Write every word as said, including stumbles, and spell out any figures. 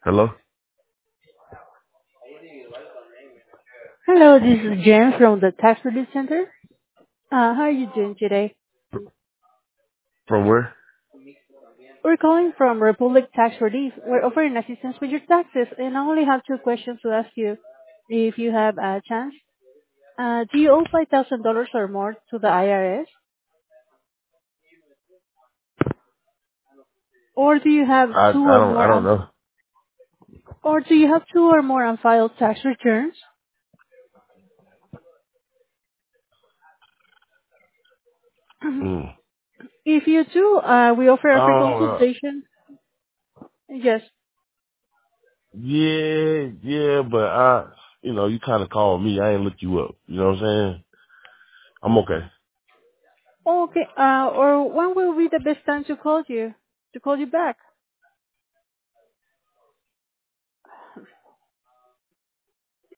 Hello? Hello, this is Jen from the Tax Relief Center. Uh, how are you doing today? From where? We're calling from Republic Tax Relief. We're offering assistance with your taxes, and I only have two questions to ask you, if you have a chance. Uh, do you owe five thousand dollars or more to the I R S? Or do you have I two I or don't I more, don't un- know. or do you have two or more unfiled tax returns? Mm. If you do, uh, we offer a free Oh uh, consultation. Yes. yeah, yeah, but I you know, you kinda called me. I ain't look you up. You know what I'm saying? I'm okay. Okay. Uh, or when will be the best time to call you? To call you back?